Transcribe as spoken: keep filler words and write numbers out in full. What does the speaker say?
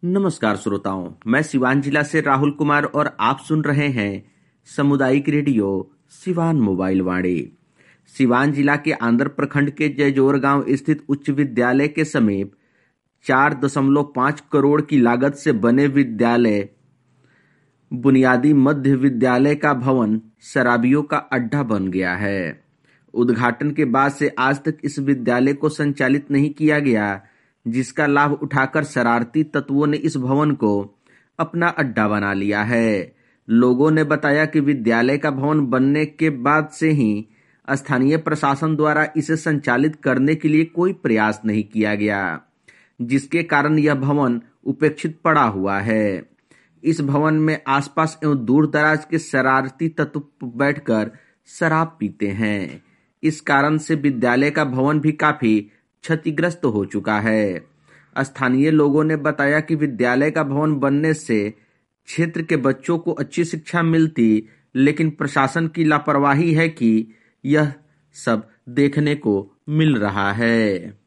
नमस्कार श्रोताओं, मैं सिवान जिला से राहुल कुमार और आप सुन रहे हैं सामुदायिक रेडियो सिवान मोबाइल वाणी। सिवान जिला के आंध्र प्रखंड के जयजोर गांव स्थित उच्च विद्यालय के समीप चार दशमलव पाँच करोड़ की लागत से बने विद्यालय बुनियादी मध्य विद्यालय का भवन शराबियों का अड्डा बन गया है। उद्घाटन के बाद से आज तक इस विद्यालय को संचालित नहीं किया गया, जिसका लाभ उठाकर शरारती तत्वों ने इस भवन को अपना अड्डा बना लिया है। लोगों ने बताया कि विद्यालय का भवन बनने के बाद से ही स्थानीय प्रशासन द्वारा इसे संचालित करने के लिए कोई प्रयास नहीं किया गया, जिसके कारण यह भवन उपेक्षित पड़ा हुआ है। इस भवन में आसपास एवं दूर दराज के शरारती तत्व बैठकर शराब पीते हैं। इस कारण से विद्यालय का भवन भी काफी क्षतिग्रस्त हो चुका है। स्थानीय लोगों ने बताया कि विद्यालय का भवन बनने से क्षेत्र के बच्चों को अच्छी शिक्षा मिलती, लेकिन प्रशासन की लापरवाही है कि यह सब देखने को मिल रहा है।